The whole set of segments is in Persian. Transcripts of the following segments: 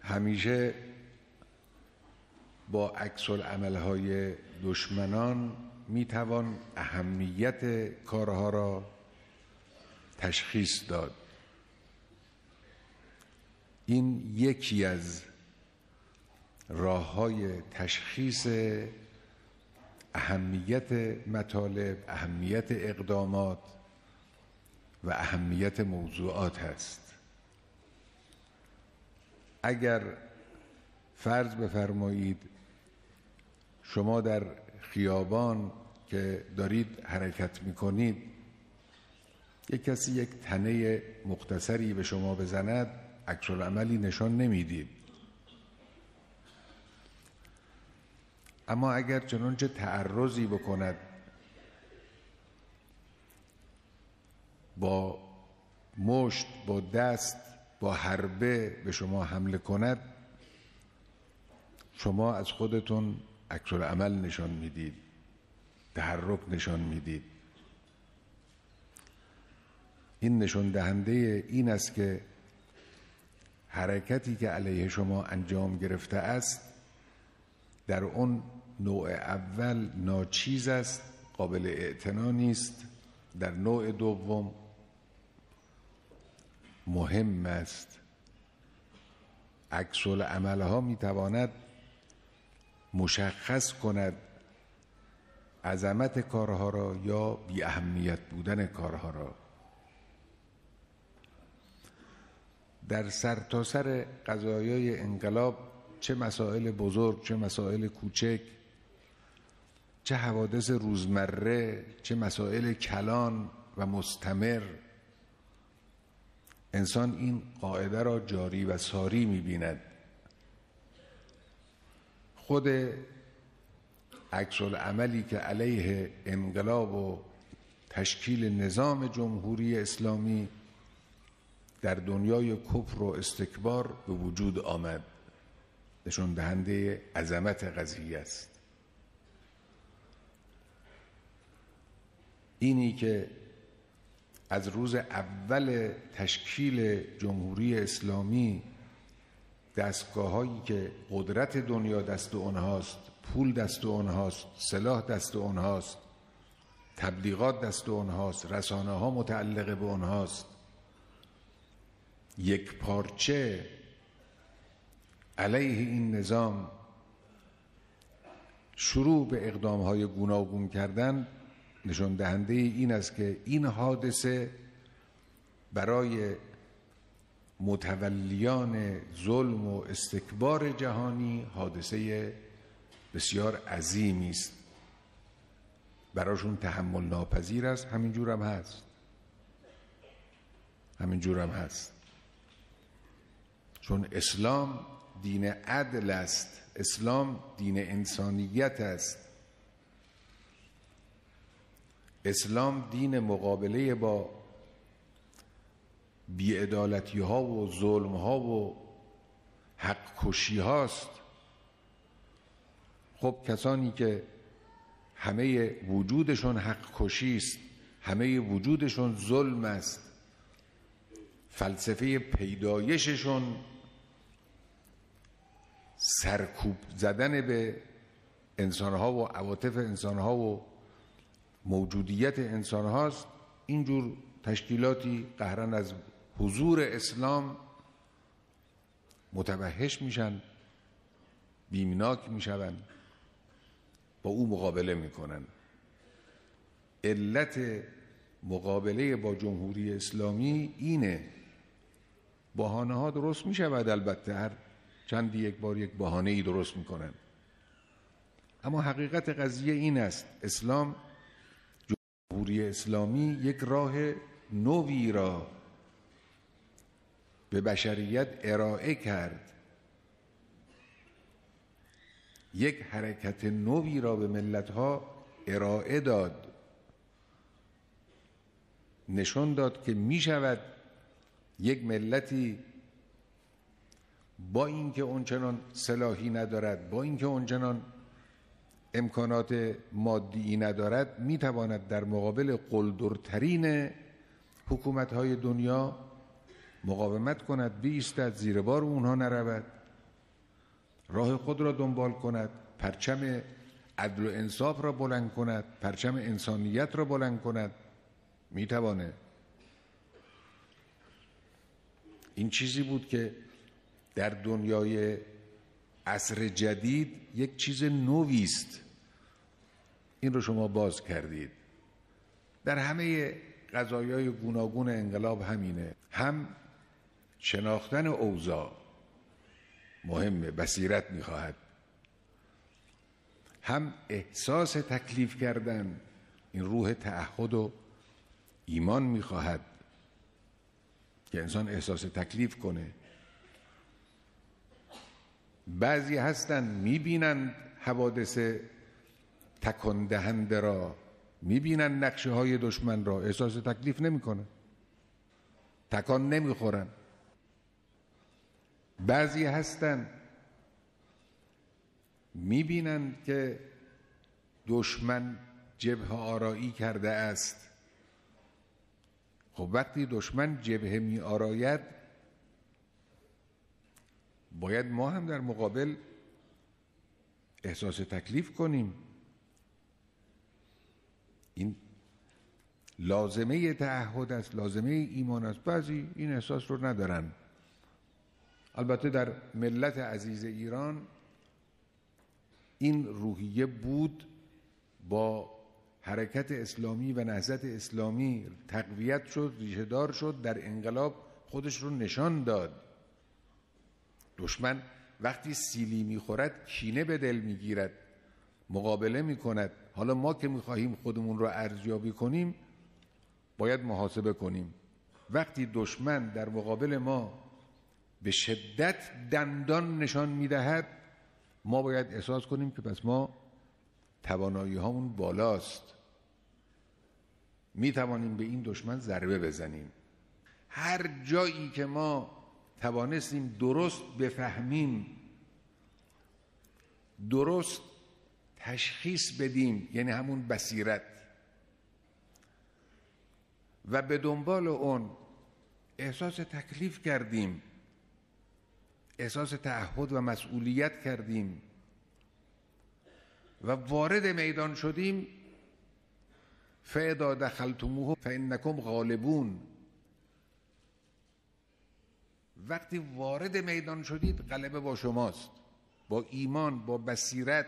همیشه با عکس العمل‌های دشمنان میتوان اهمیت کارها را تشخیص داد. این یکی از راه‌های تشخیص اهمیت مطالب، اهمیت اقدامات و اهمیت موضوعات هست. اگر فرض بفرمایید شما در خیابان که دارید حرکت میکنید یک کسی یک تنه مختصری به شما بزند، عکس العملی نشان نمیدید. اما اگر چنانچه تعرضی بکند، با مشت، با دست، با حربه به شما حمله کند، شما از خودتون عکس العمل نشان میدید، تحرک نشان میدید. این نشان دهنده این است که حرکتی که علیه شما انجام گرفته است در اون نوع اول ناچیز است، قابل اعتنا نیست. در نوع دوم مهم است. عکس العمل‌ها میتواند مشخص کند عظمت کارها را یا بی اهمیت بودن کارها را. در سرتاسر قضایای انقلاب، چه مسائل بزرگ، چه مسائل کوچک، چه حوادث روزمره، چه مسائل کلان و مستمر، انسان این قاعده را جاری و ساری می‌بیند. خود عکس العملی که علیه انقلاب و تشکیل نظام جمهوری اسلامی در دنیای کفر و استکبار به وجود آمد، نشان دهنده عظمت قضیه است. اینی که از روز اول تشکیل جمهوری اسلامی دستگاه‌هایی که قدرت دنیا دست اونهاست، پول دست اونهاست، سلاح دست اونهاست، تبلیغات دست اونهاست، رسانه‌ها متعلق به اونهاست، یک پارچه علیه این نظام شروع به اقدام‌های گوناگون کردن، نشان دهنده این است که این حادثه برای متولیان ظلم و استکبار جهانی حادثه بسیار عظیمی است. براشون تحمل ناپذیر است. همینجور هم هست. چون اسلام دین عدل است، اسلام دین انسانیت است، اسلام دین مقابله با بی‌عدالتی ها و ظلم ها و حق کشی هاست. خب کسانی که همه وجودشون حق کشی است، همه وجودشون ظلم است، فلسفه پیدایششون سرکوب زدن به انسانها و عواطف انسانها و موجودیت انسانهاست، اینجور تشکیلاتی قهرن از حضور اسلام متوحش میشن، بیمناک میشون، با او مقابله میکنن. علت مقابله با جمهوری اسلامی اینه. بهانه ها درست میشود، البته هر چندی یک بار یک بهانه ای درست میکنن، اما حقیقت قضیه این است: اسلام، جمهوری اسلامی یک راه نوی را به بشریت ارائه کرد، یک حرکت نوی را به ملت‌ها ارائه داد، نشان داد که می شود یک ملتی با اینکه اونچنان سلاحی ندارد، با اینکه اونچنان امکانات مادی ندارد، می تواند در مقابل قلدرترین حکومت‌های دنیا مقاومت کند، بایستد، زیر بار اونها نرود راه خود را دنبال کند، پرچم عدل و انصاف را بلند کند، پرچم انسانیت را بلند کند، میتوانه. این چیزی بود که در دنیای عصر جدید یک چیز نوی است. این رو شما باز کردید. در همه قضایای گوناگون انقلاب همینه. هم شناختن اوضاع مهمه، بصیرت میخواهد، هم احساس تکلیف کردن، این روح تعهد و ایمان میخواهد که انسان احساس تکلیف کنه. بعضی هستن میبینند حوادث تکان دهنده را، میبینند نقشه های دشمن را، احساس تکلیف نمیکنن، تکان نمیخورن. بعضی هستن میبینند که دشمن جبهه آرایی کرده است. خب وقتی دشمن جبهه می آراید، باید ما هم در مقابل احساس تکلیف کنیم. این لازمه تعهد است، لازمه ایمان است. بعضی این احساس رو ندارن. البته در ملت عزیز ایران این روحیه بود، با حرکت اسلامی و نهضت اسلامی تقویت شد، ریشه دار شد، در انقلاب خودش رو نشان داد. دشمن وقتی سیلی میخورد کینه به دل میگیرد، مقابله میکند. حالا ما که میخواهیم خودمون رو ارزیابی کنیم، باید محاسبه کنیم. وقتی دشمن در مقابل ما به شدت دندان نشان میدهد، ما باید احساس کنیم که پس ما توانایی هامون بالاست، میتوانیم به این دشمن ضربه بزنیم. هر جایی که ما توانستیم درست بفهمیم، درست تشخیص بدیم، یعنی همون بصیرت، و به دنبال اون احساس تکلیف کردیم، احساس تعهد و مسئولیت کردیم و وارد میدان شدیم، فاذا دخلتموه فانکم غالبون. وقتی وارد میدان شدید، غلبه با شماست. با ایمان، با بصیرت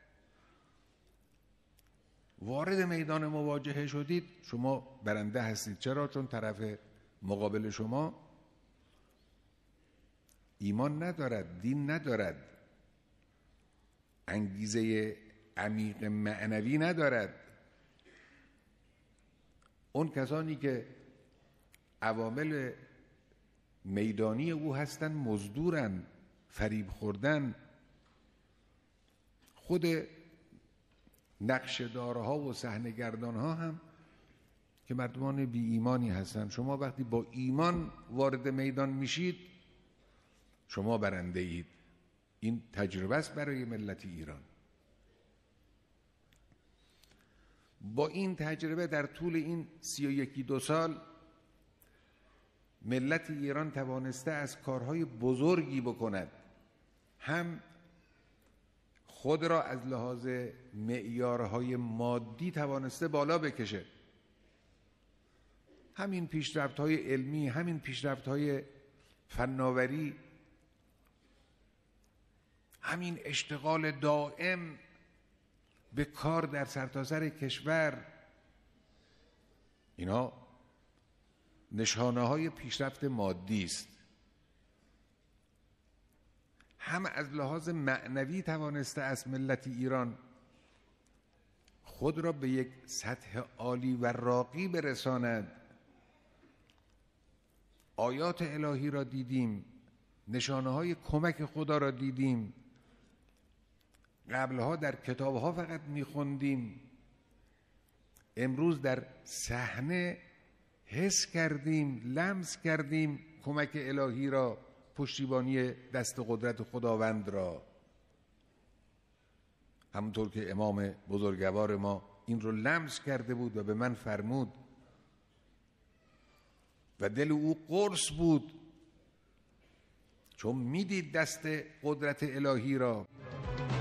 وارد میدان مواجهه شدید، شما برنده هستید. چرا؟ چون طرف مقابل شما ایمان ندارد، دین ندارد، انگیزه عمیق معنوی ندارد. اون کسانی که عوامل میدانی او هستن مزدورن، فریب خوردن. خود نقشه‌دارها و صحنه‌گردانها هم که مردمان بی ایمانی هستن. شما وقتی با ایمان وارد میدان میشید، شما برنده اید. این تجربه است برای ملت ایران. با این تجربه در طول این 31 سال ملت ایران توانسته از کارهای بزرگی بکند. هم خود را از لحاظ معیارهای مادی توانسته بالا بکشه. همین پیشرفت‌های علمی، همین پیشرفت‌های فناوری، همین اشتغال دائم به کار در سرتاسر کشور، اینا نشانه‌های پیشرفت مادی است. هم از لحاظ معنوی توانسته از ملت ایران خود را به یک سطح عالی و راقی برساند. آیات الهی را دیدیم، نشانه‌های کمک خدا را دیدیم. قبلها در کتابها فقط می‌خوندیم، امروز در صحنه حس کردیم، لمس کردیم کمک الهی را، پشتیبانی دست قدرت خداوند را. همونطور که امام بزرگوار ما این رو لمس کرده بود و به من فرمود و دل او قرص بود، چون میدید دست قدرت الهی را